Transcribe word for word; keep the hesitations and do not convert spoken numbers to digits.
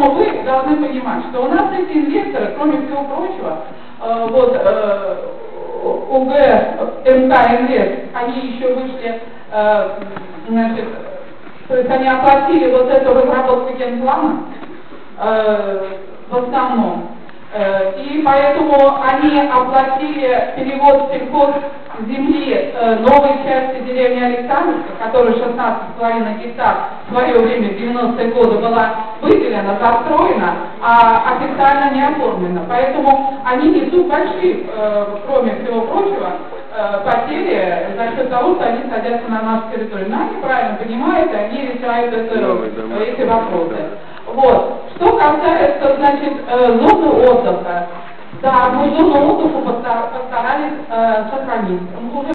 Но вы должны понимать, что у нас эти инвесторы, кроме всего прочего, э, вот э, УГ, МК Инвест, они еще вышли, э, значит, то есть они оплатили вот эту разработку генплана э, в основном. Э, и поэтому они оплатили перевод сельхозземли э, новой части деревни Александровска, которая шестнадцать с половиной гектар в свое время, в девяностые годы, была выделена, застроена, а официально не оформлена. Поэтому они несут большие, э, кроме всего прочего, э, потери за счет того, что они садятся на нашу территорию. Но они правильно понимают, и они решают это, эти вопросы. Вот. Что касается, значит, э, зоны отдыха, да, мы зону отдыха постарались э, сохранить.